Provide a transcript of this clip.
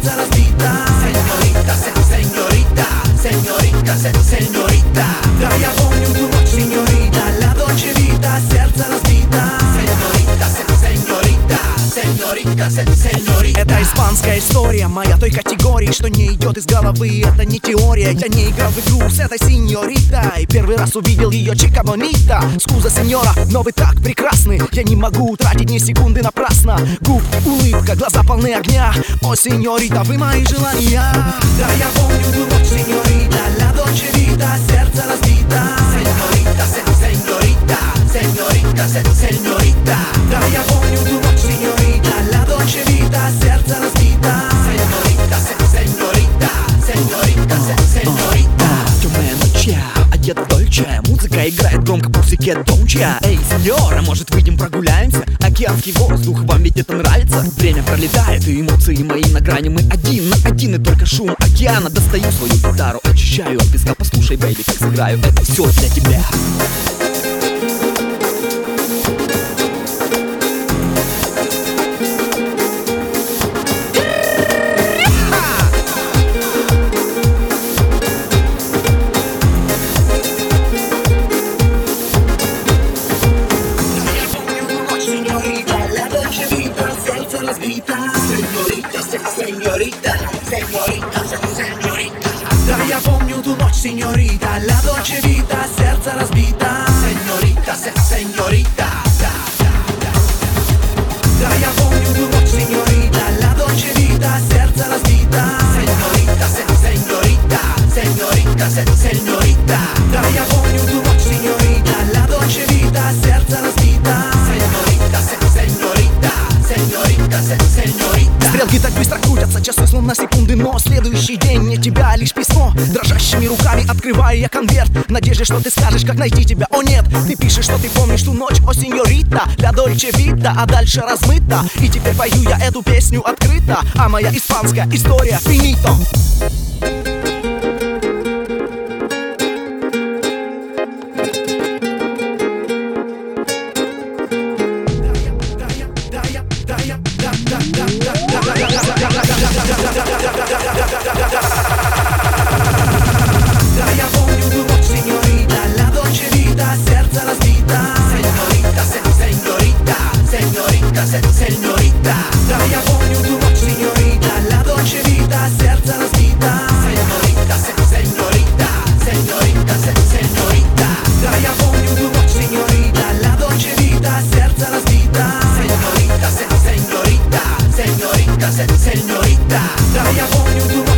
serca разбита. Señorita, señorita, señorita, señorita. Да, я помню ту ночь, señorita, la dolce vita, сердце разбито. Señorita, señorita, señorita, señorita. Это испанская история, моя той категории, что не идет из головы, это не теория. Я не играл в игру с этой сеньоритой, первый раз увидел ее чика бонита. Скуза сеньора, но вы так прекрасны, я не могу тратить ни секунды напрасно. Губки, улыбка, глаза полны огня. О, сеньорита, вы мои желания. Да, я помню ту ночь, сеньорита, la dolce vita, сердце разбито. Señorita, señorita, señorita, señorita. Да, я помню ту ночь, сеньорита, la dolce vita, сердце разбито. Señorita, señorita, señorita, señorita. Темная ночь, одета дольче, музыка играет громко, пусике донча. Эй, сеньора, может выйдем прогуляемся? Океанский воздух, вам ведь это нравится? Время пролетает, и эмоции мои на грани. Мы один на один, и только шум океана. Достаю свою гитару, очищаю от песка. Послушай, бэйби, как сыграю, это все для тебя. Señorita, señorita, señorita. Да, я помню ту ночь, сеньорита, la dolce vita, сердце разбито. Señorita, señorita. Да, я помню ту ночь, сеньорита, la dolce vita, сердце разбито. Señorita, señorita, señorita, señorita. Да, я помню ту ночь, сеньорита, la dolce vita, сердце разбито. Señorita, señorita, señorita, señorita. Стрелки так быстро крутятся, часы словно секунды, но следующий день мне тебя лишь письмо. Дрожащими руками открываю я конверт, в надежде, что ты скажешь, как найти тебя. О нет, ты пишешь, что ты помнишь ту ночь, о сеньорита, ля дольче вита, а дальше размыто. И теперь пою я эту песню открыто, а моя испанская история финито. Да, я помню ту ночь, сеньорита, la dolce vita, сердце разбито. Señorita, señorita, señorita, señorita. Да, я помню ту ночь, сеньорита, la dolce vita, сердце разбито. Señorita, señorita, señorita, señorita. Да, я помню ту ночь, сеньорита, la dolce vita, сердце разбито. Señorita, señorita, señorita, señorita. Да, я помню ту ночь.